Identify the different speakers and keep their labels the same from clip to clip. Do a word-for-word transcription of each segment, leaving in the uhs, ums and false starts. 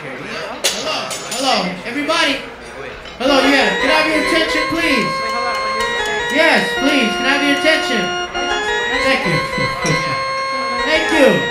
Speaker 1: Hello, hello, everybody. Hello, yeah. Can I have your attention, please? Yes, please. Can I have your attention? Thank you. Thank you.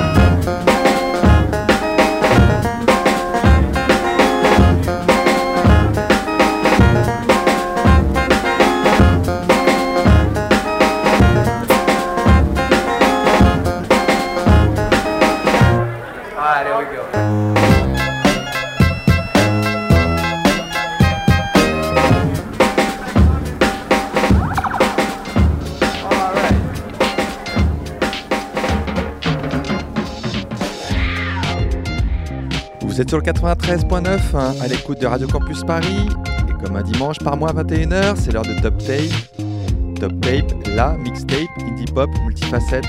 Speaker 2: Vous êtes sur le quatre-vingt-treize point neuf, hein, à l'écoute de Radio Campus Paris. Et comme un dimanche par mois à vingt et une heures, c'est l'heure de Top Tape. Top Tape, la mixtape indie pop multifacette.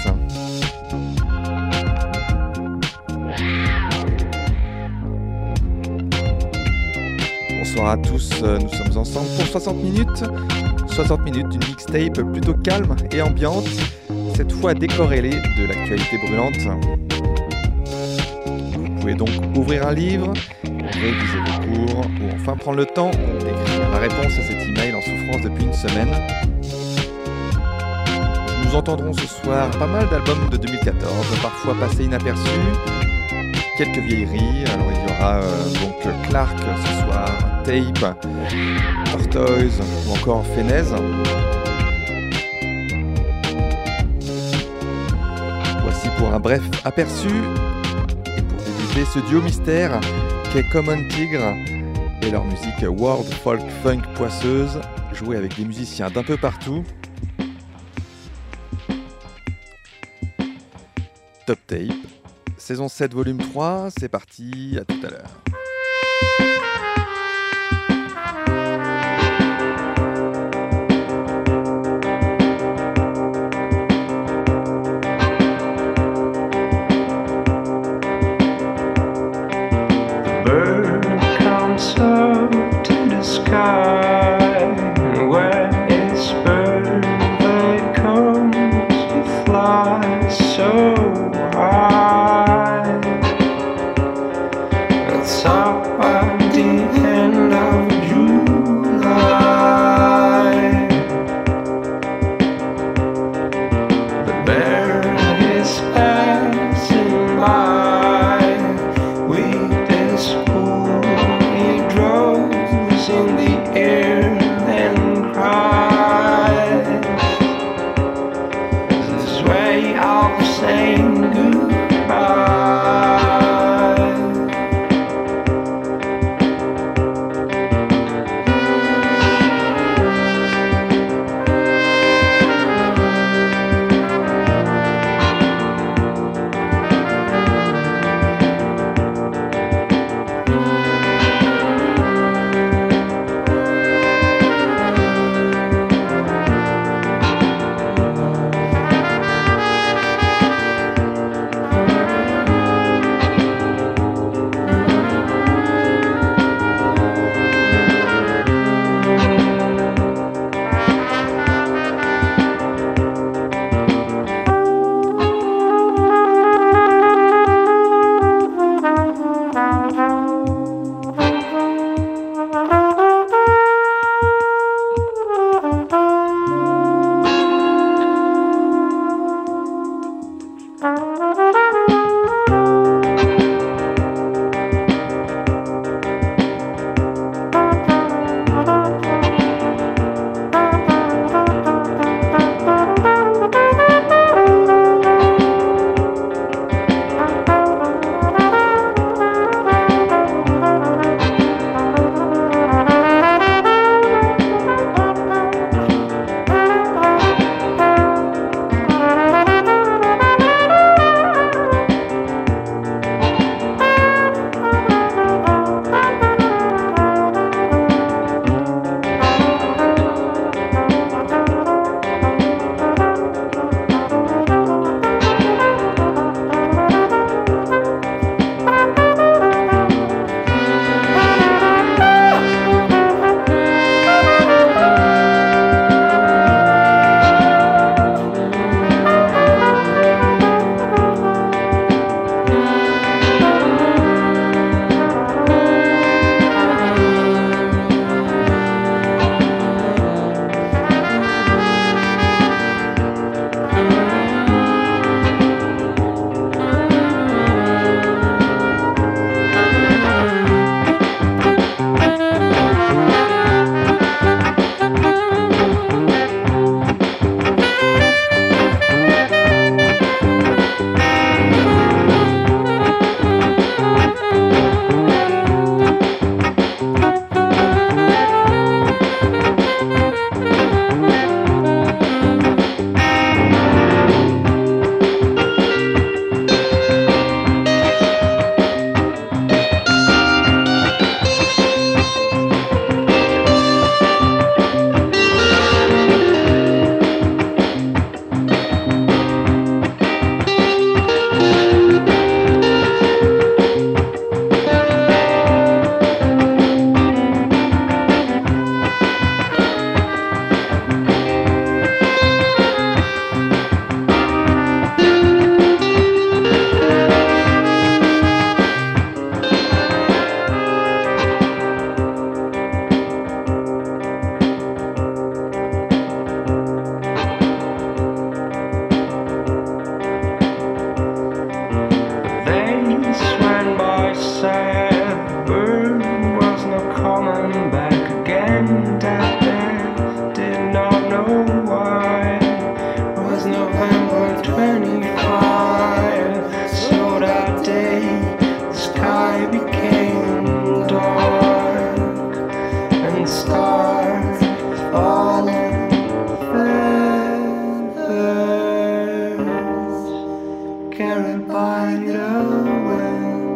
Speaker 2: Bonsoir à tous, nous sommes ensemble pour soixante minutes. soixante minutes d'une mixtape plutôt calme et ambiante, cette fois décorrélée de l'actualité brûlante. Vous pouvez donc ouvrir un livre, réviser vos cours ou enfin prendre le temps d'écrire la réponse à cet email en souffrance depuis une semaine. Nous entendrons ce soir pas mal d'albums de deux mille quatorze, parfois passés inaperçus, quelques vieilleries. Alors il y aura euh, donc Clark ce soir, Tape, Tortoise ou encore Fenez. Voici pour un bref aperçu. Ce duo mystère qu'est Common Tigre et leur musique world folk funk poisseuse, jouée avec des musiciens d'un peu partout. Top Tape, saison sept, volume trois, c'est parti, à tout à l'heure.
Speaker 3: He day the sky became dark and stars falling feathers carried by the wind.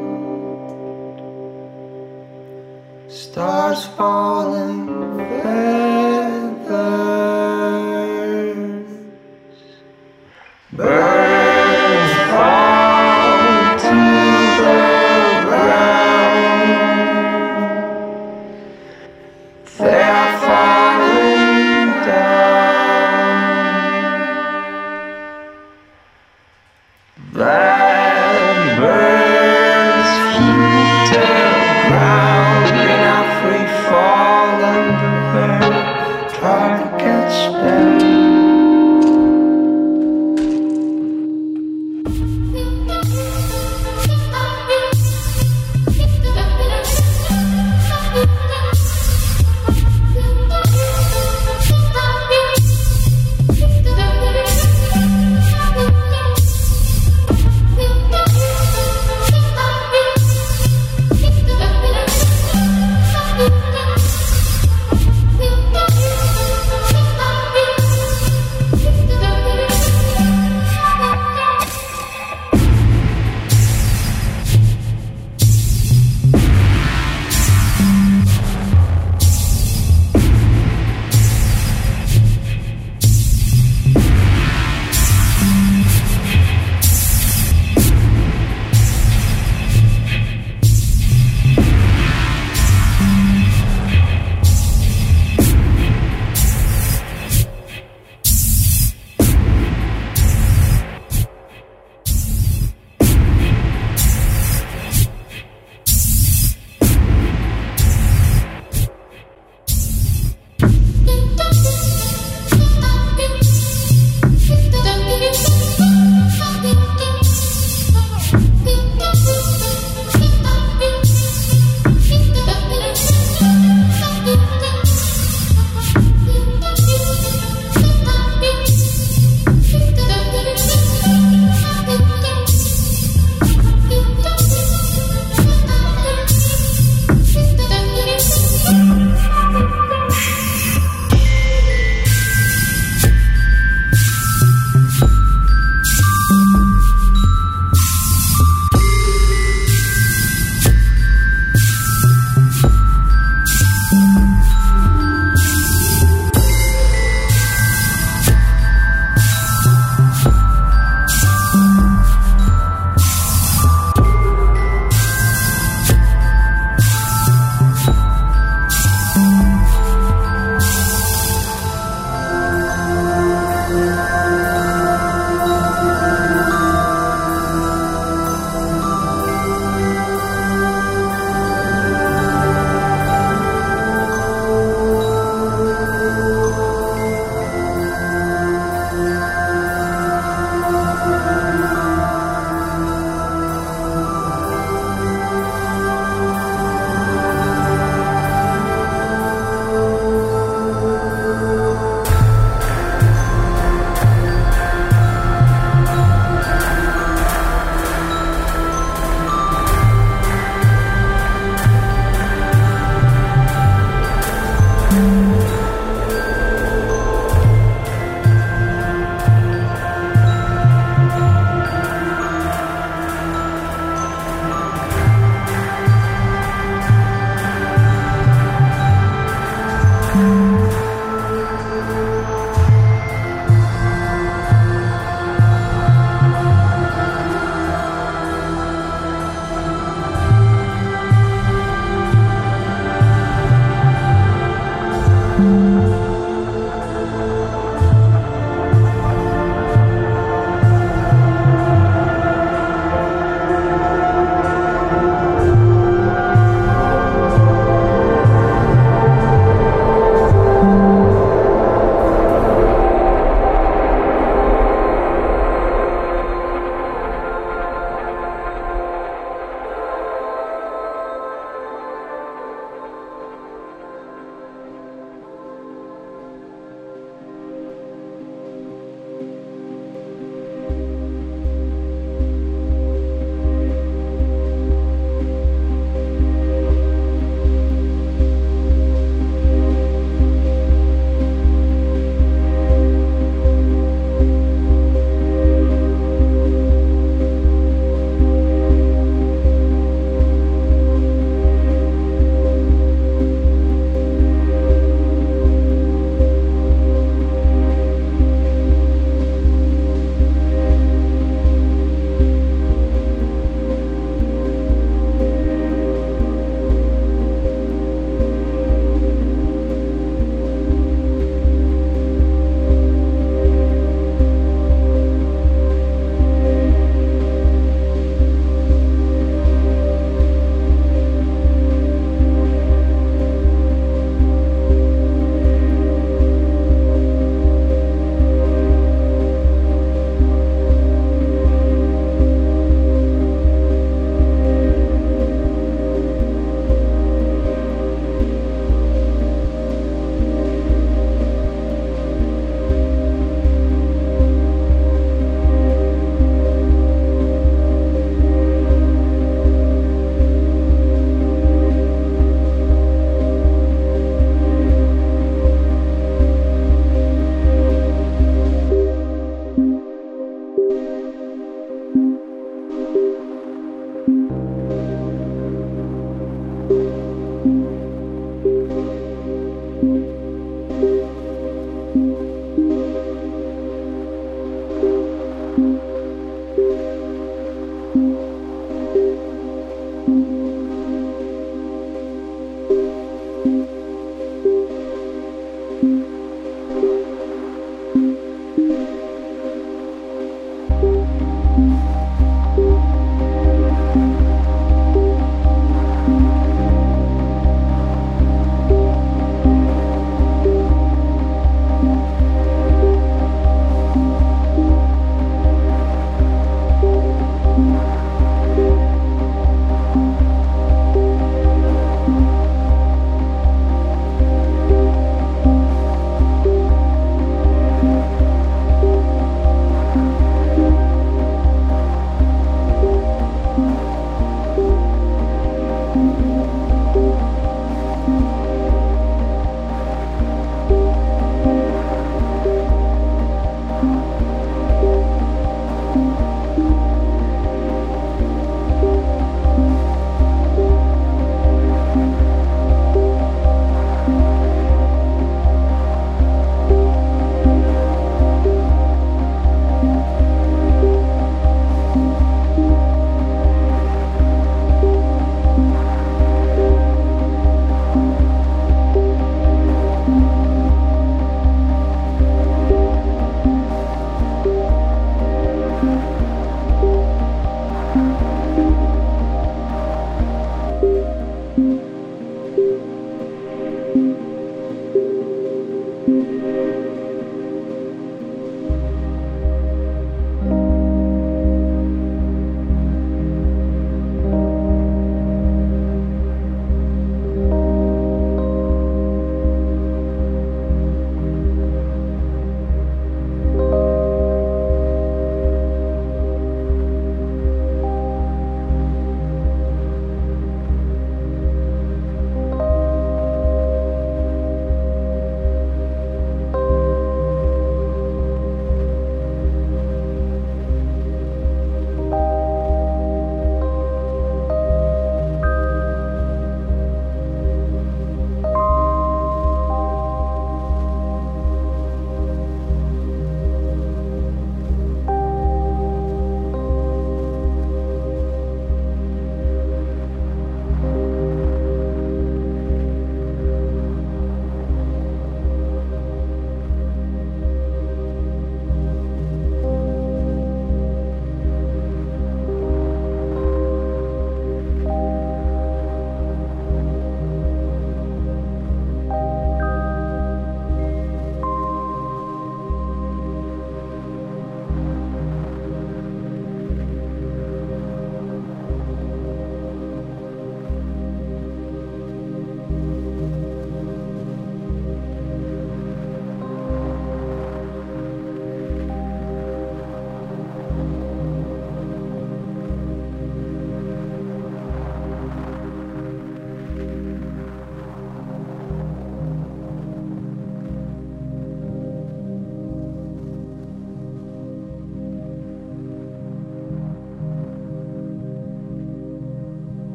Speaker 3: Stars falling feathers, birds fall to the ground. They're falling down. Blackbirds heed the ground in a free fall underwear.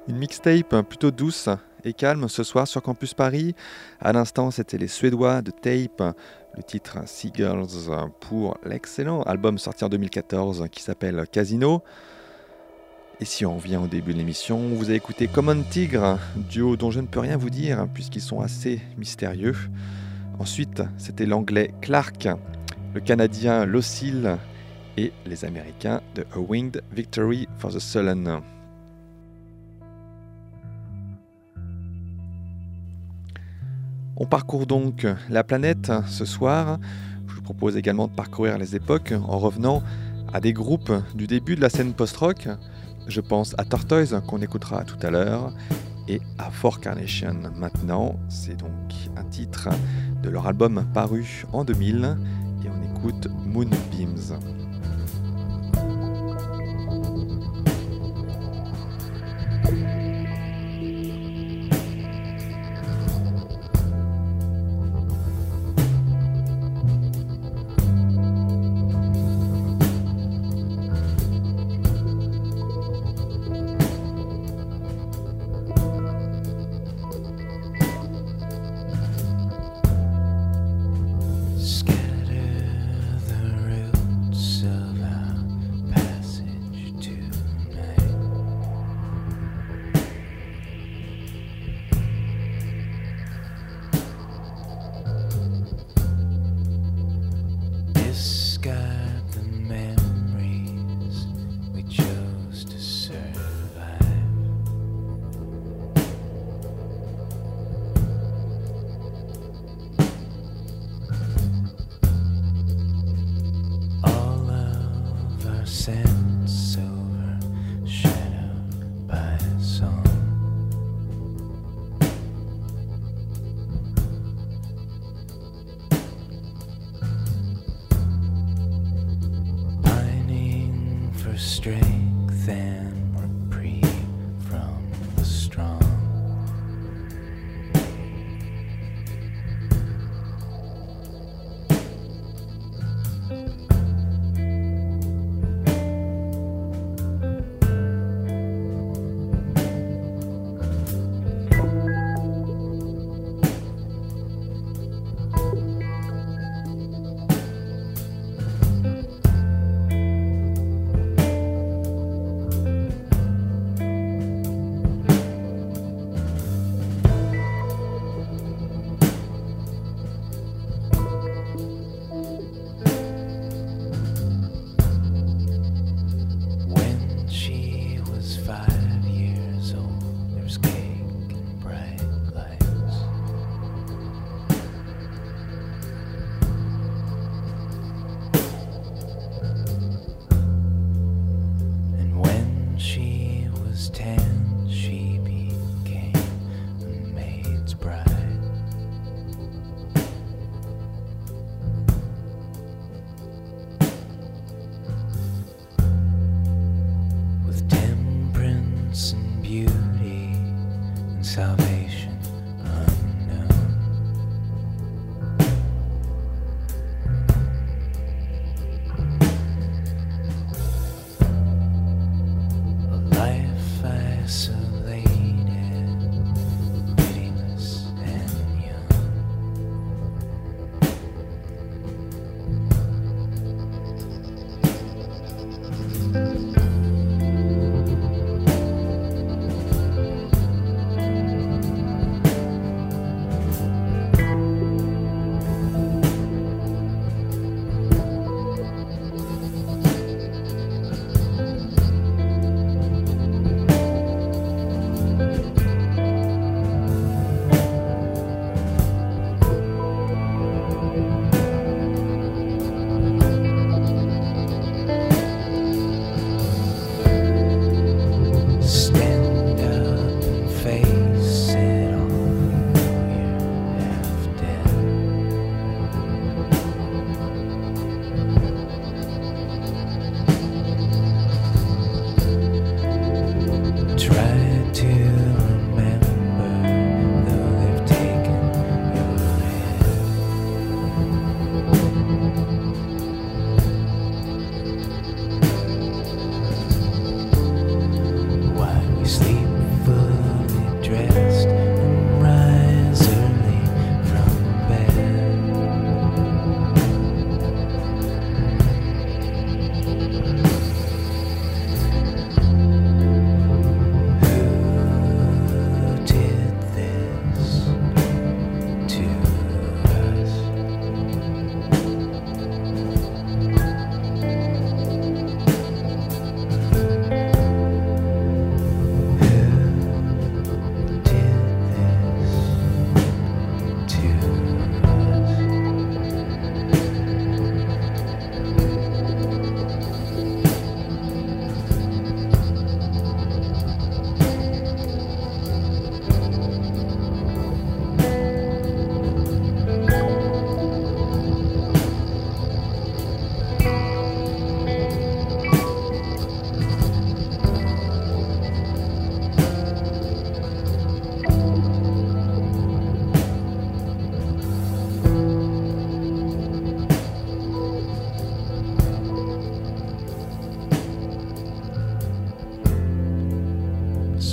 Speaker 2: Une mixtape plutôt douce et calme ce soir sur Campus Paris. À l'instant, c'était les Suédois de Tape, le titre Seagulls pour l'excellent album sorti en deux mille quatorze qui s'appelle Casino. Et si on revient au début de l'émission, vous avez écouté Common Tigre, duo dont je ne peux rien vous dire puisqu'ils sont assez mystérieux. Ensuite, c'était l'anglais Clark, le canadien Locille et les américains de A Winged Victory for the Sullen. On parcourt donc la planète ce soir. Je vous propose également de parcourir les époques en revenant à des groupes du début de la scène post-rock. Je pense à Tortoise qu'on écoutera tout à l'heure et à Four Carnation maintenant. C'est donc un titre de leur album paru en deux mille et on écoute Moonbeams.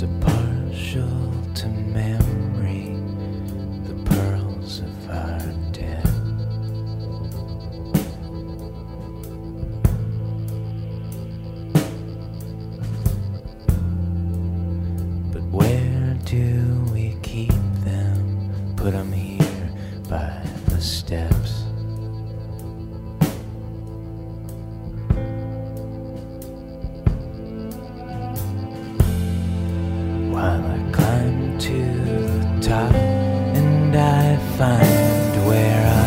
Speaker 4: so partial to memory, the pearls of our dead. But where do we keep them? Put 'em here by the steps. While I climb to the top and I find where I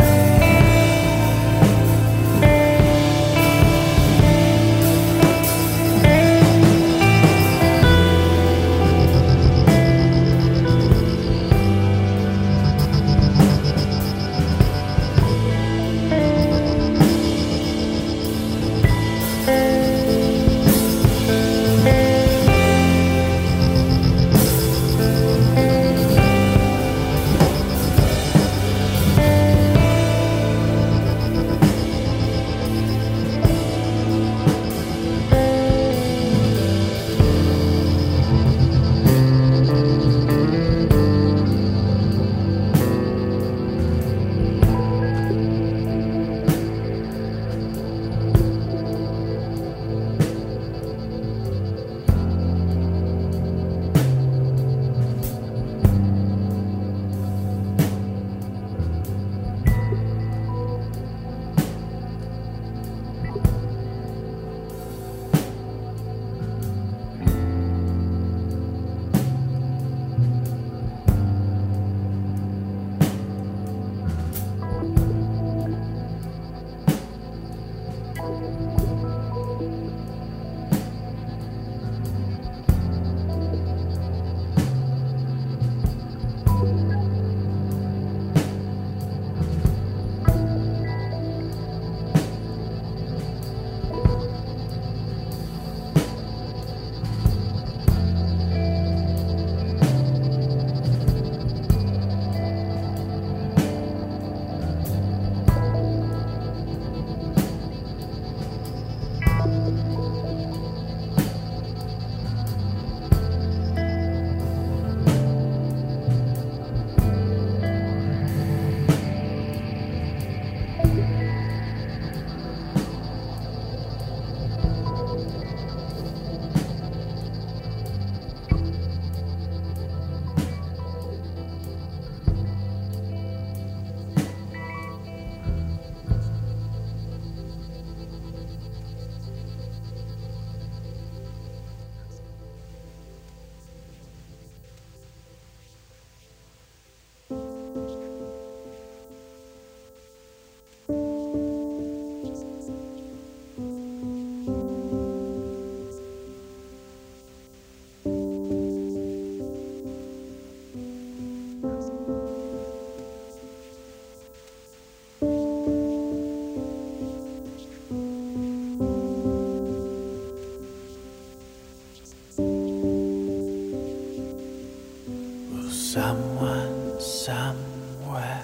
Speaker 4: someone somewhere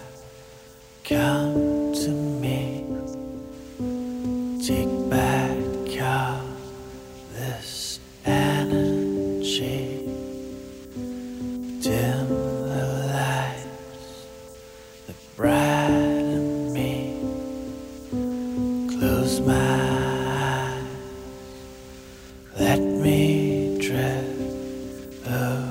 Speaker 4: come to me, take back all this energy, dim the lights that brighten me, close my eyes, let me drift away.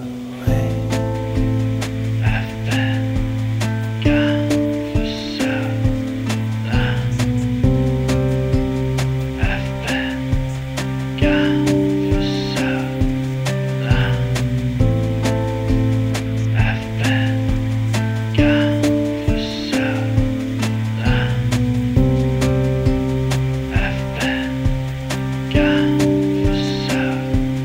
Speaker 3: Gone for so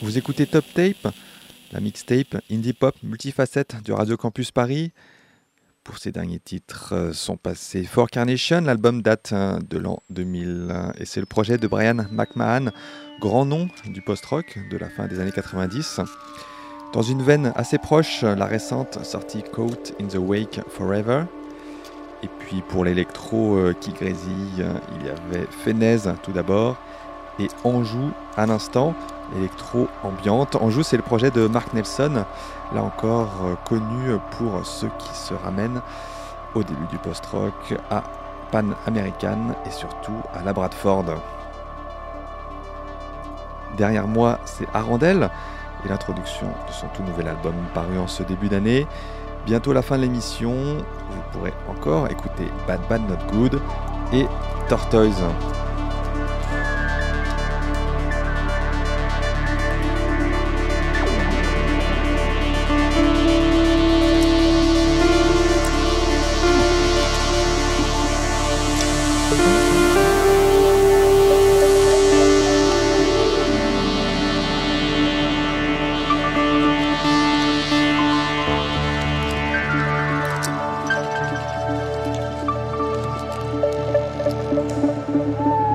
Speaker 2: Vous écoutez Top Tape, la mixtape indie pop multifacette du Radio Campus Paris. Pour ces derniers titres euh, sont passés For Carnation, l'album date euh, de l'an deux mille et c'est le projet de Brian McMahon, grand nom du post-rock de la fin des années quatre-vingt-dix. Dans une veine assez proche, la récente sortie Caught in the Wake Forever. Et puis pour l'électro euh, qui grésille, euh, il y avait Fenez tout d'abord et Anjou à l'instant, électro ambiante. Anjou, c'est le projet de Mark Nelson, là encore euh, connu pour ceux qui se ramènent au début du post-rock à Pan American et surtout à la Bradford. Derrière moi, c'est Arandel et l'introduction de son tout nouvel album paru en ce début d'année. Bientôt la fin de l'émission, vous pourrez encore écouter Bad Bad Not Good et Tortoise.
Speaker 3: Thank you.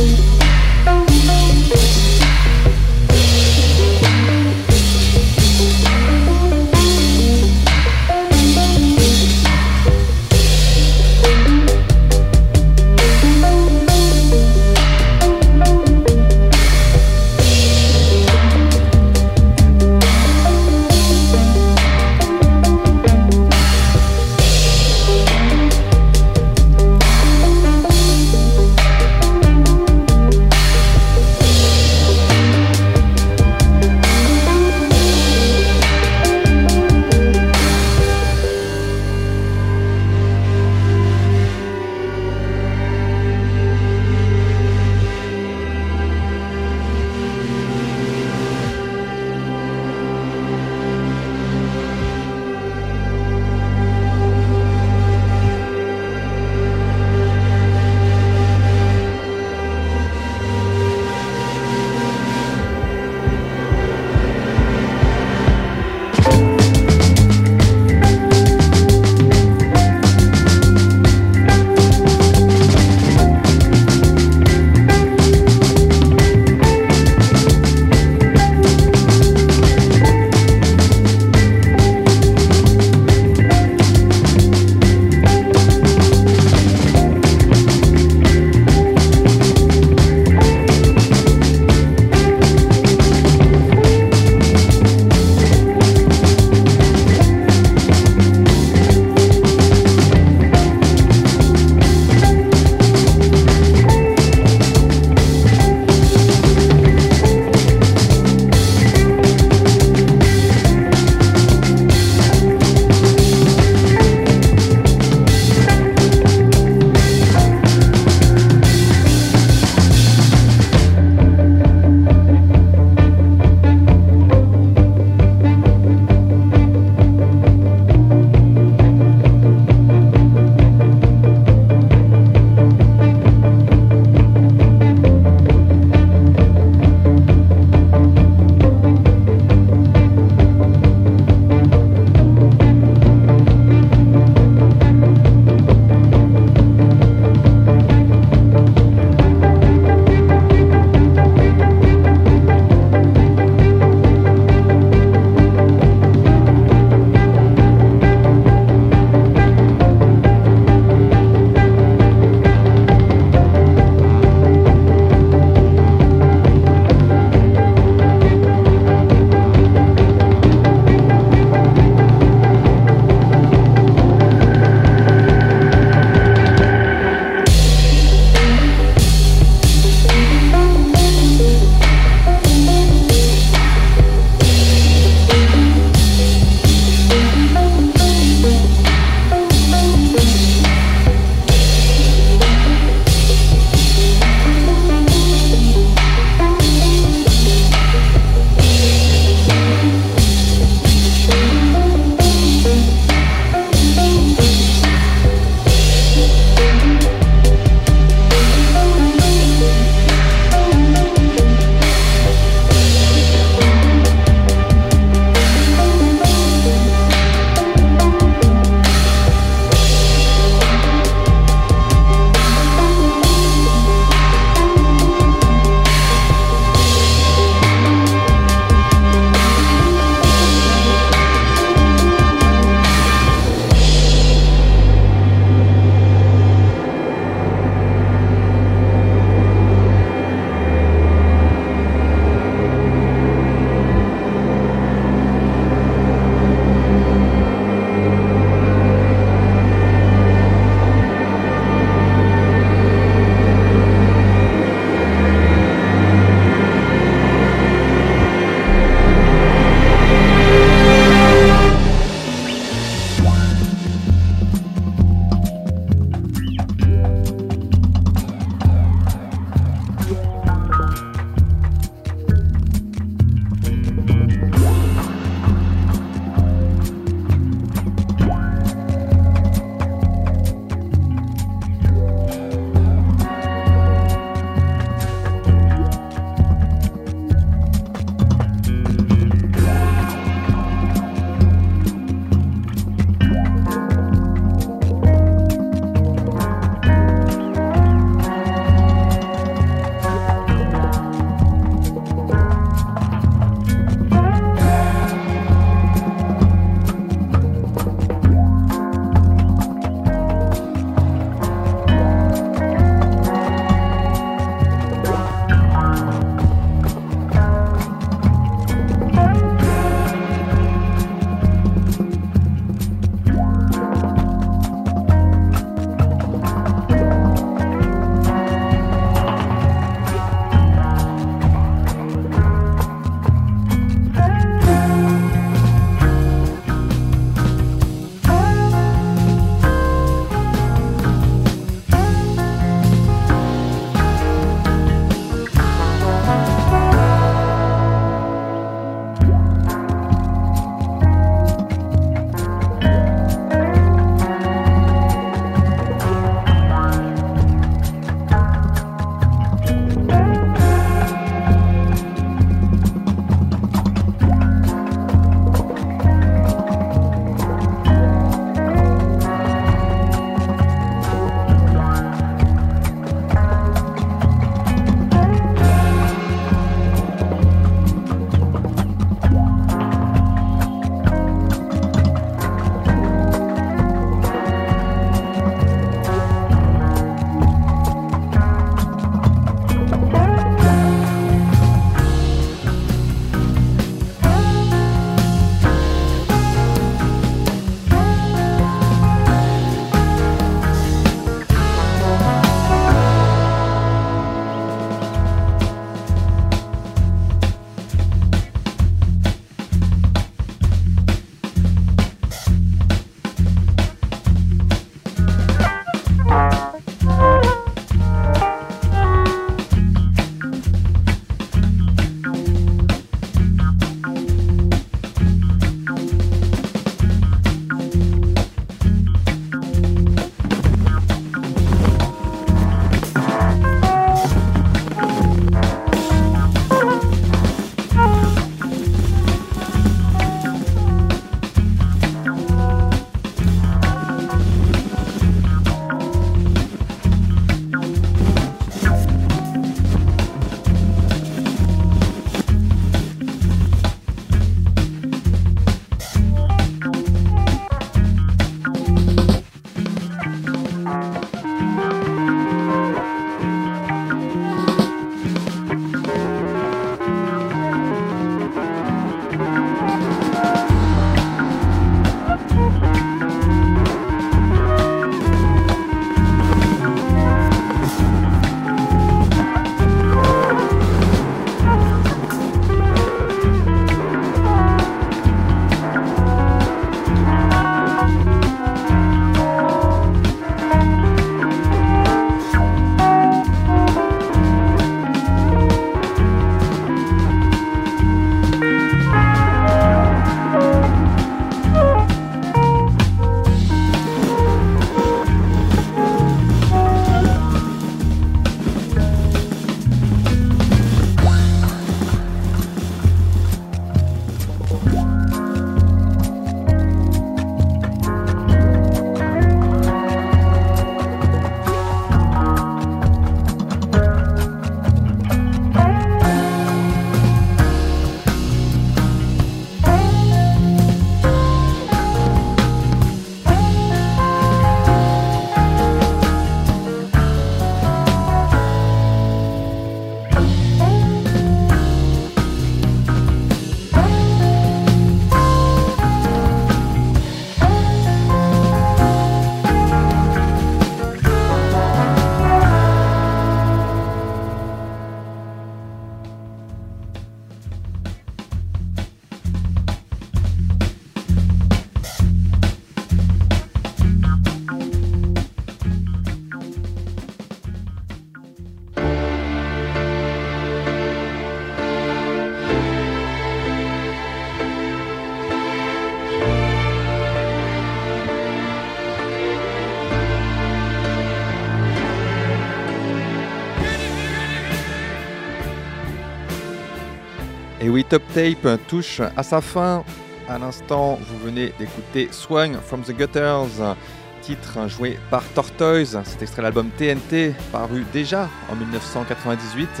Speaker 2: Et oui, Top Tape touche à sa fin. À l'instant, vous venez d'écouter Swung from the Gutters, titre joué par Tortoise. C'est extrait de l'album T N T, paru déjà en mille neuf cent quatre-vingt-dix-huit.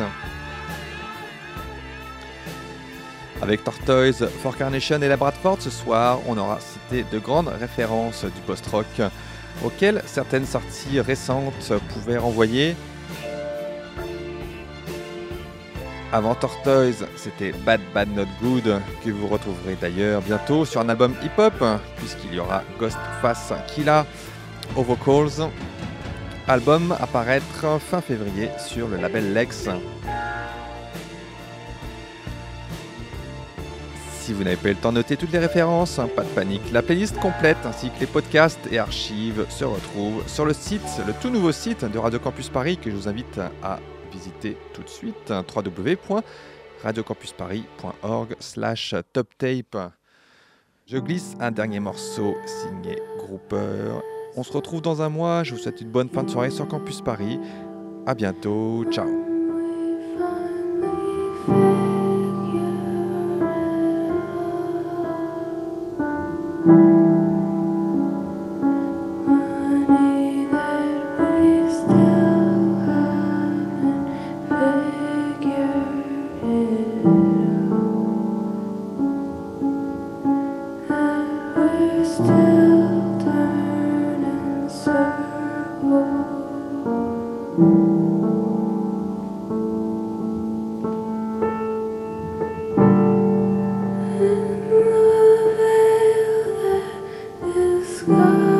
Speaker 2: Avec Tortoise, For Carnation et la Bradford, ce soir, on aura cité de grandes références du post-rock auxquelles certaines sorties récentes pouvaient renvoyer. Avant Tortoise, c'était Bad Bad Not Good, que vous retrouverez d'ailleurs bientôt sur un album hip-hop, puisqu'il y aura Ghostface Killah aux vocals. Album à paraître fin février sur le label Lex. Si vous n'avez pas eu le temps de noter toutes les références, pas de panique. La playlist complète ainsi que les podcasts et archives se retrouvent sur le site, le tout nouveau site de Radio Campus Paris que je vous invite à visiter tout de suite, w w w point radio campus paris point org slash top tape. Je glisse un dernier morceau signé Grouper. On se retrouve dans un mois. Je vous souhaite une bonne fin de soirée sur Campus Paris. À bientôt. Ciao.
Speaker 5: Sky.